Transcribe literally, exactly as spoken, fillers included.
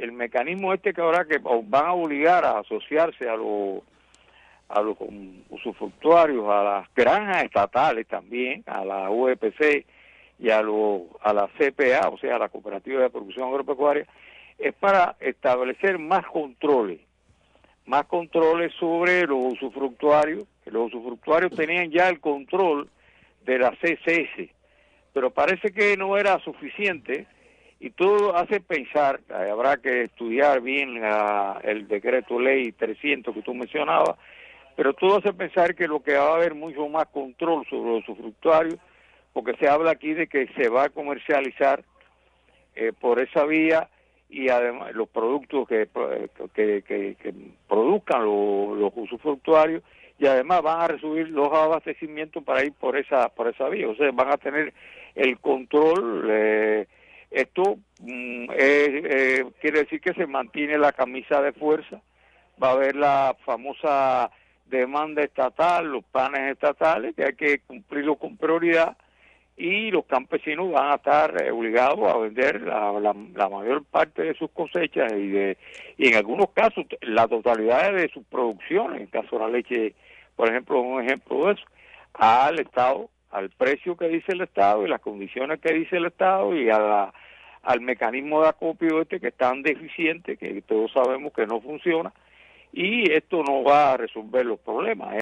el mecanismo este que ahora que van a obligar a asociarse a los a los usufructuarios, a las granjas estatales también, a la U E P C y a, los, a la C P A, o sea, a la Cooperativa de Producción Agropecuaria, es para establecer más controles, más controles sobre los usufructuarios, que los usufructuarios tenían ya el control de la C C S, pero parece que no era suficiente y todo hace pensar, habrá que estudiar bien la, el decreto ley trescientos que tú mencionabas, pero todo hace pensar que lo que va a haber mucho más control sobre los usufructuarios, porque se habla aquí de que se va a comercializar eh, por esa vía y además los productos que, que, que, que produzcan los, los usufructuarios, y además van a recibir los abastecimientos para ir por esa por esa vía, o sea, van a tener el control. Eh, esto mm, eh, eh, quiere decir que se mantiene la camisa de fuerza, va a haber la famosa demanda estatal, los planes estatales, que hay que cumplirlo con prioridad, y los campesinos van a estar eh, obligados a vender la, la, la mayor parte de sus cosechas y de y en algunos casos la totalidad de sus producciones, en el caso de la leche, por ejemplo, un ejemplo de eso, al Estado, al precio que dice el Estado y las condiciones que dice el Estado y a la, al mecanismo de acopio este que es tan deficiente, que todos sabemos que no funciona, y esto no va a resolver los problemas.